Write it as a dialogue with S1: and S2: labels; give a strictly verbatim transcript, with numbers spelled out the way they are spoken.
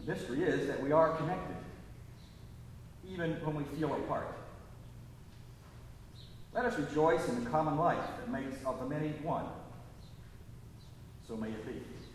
S1: The mystery is that we are connected, even when we feel apart. Let us rejoice in the common life that makes of the many one. So may it be.